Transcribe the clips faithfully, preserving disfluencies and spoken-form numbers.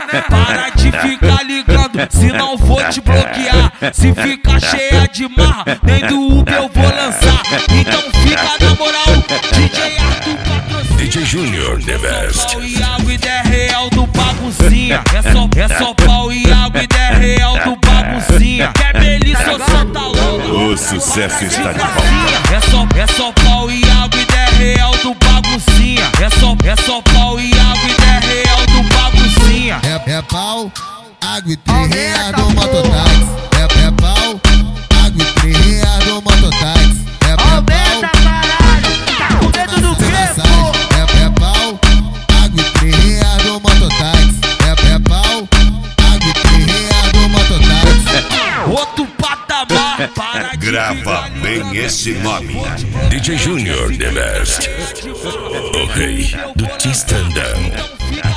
Para de ficar ligando, se não vou te bloquear. Se ficar cheia de marra, nem do Uber eu vou lançar. Então fica na moral, D J Arthur patrocina. D J Junior, the best. Pau e água e dez real do baguncinha. É só, é só pau e água e dez real do baguncinha. Quer Melissa ou Santa Longa? O sucesso está de volta. É só, é só pau e água e dez real do baguncinha. É só, é só pau e água e dez real do baguncinha. É, é pau, água e três reais do mototáxi. É, é pau, água e três reais do mototáxi. É, é pau, tá com medo do quê, é, é pau, água e três reais do mototáxi. É, é pau, água e três reais do mototáxi. Outro patamar, para de Grava bem esse nome. D J Junior, the best. O rei do Tistandão.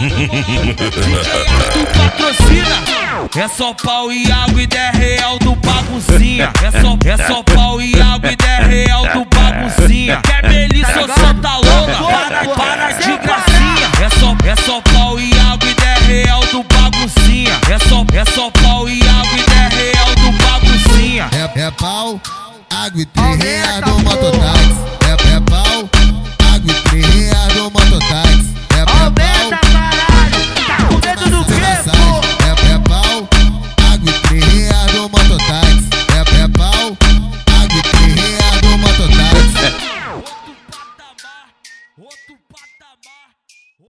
Tu patrocina. É só pau e água e dez real do baguncinha. É só, é só pau e água e dez real do baguncinha. Quer Melissa ou Santa Longa? Para, para de gracinha. É só, é só pau e água e dez real do baguncinha. É só, é só pau e água e dez real do baguncinha. É, é pau, água e três reais do mototáxi. É, é pau, água e três reais do mototáxi.